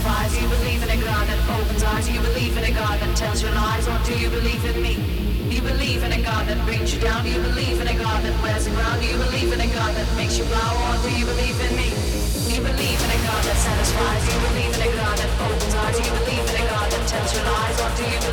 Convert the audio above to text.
satisfies? Do you believe in a God that opens eyes? Do you believe in a God that tells you lies? Or do you believe in me? Do you believe in a God that brings you down? Do you believe in a God that wears the ground? Do you believe in a God that makes you bow? Or do you believe in me? Do you believe in a God that satisfies? Do you believe in a God that opens eyes? Do you believe in a God that tells you lies? Or do you